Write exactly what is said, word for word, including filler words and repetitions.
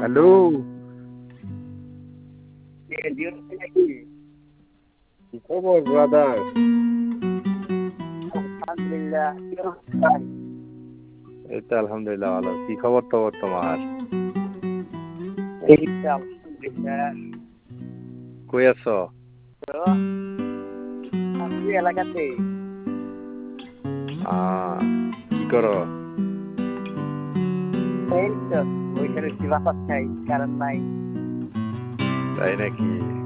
Hello. কি খবর brother? এই তো আলহামদুলিল্লাহ ভালো। কি খবর টবর তোমার? কই আছো? এলাকাতে আহ, কি করো? এই তো বসে রয়েছি, বাতাস খাই, কারণ নাই। তাই নাকি?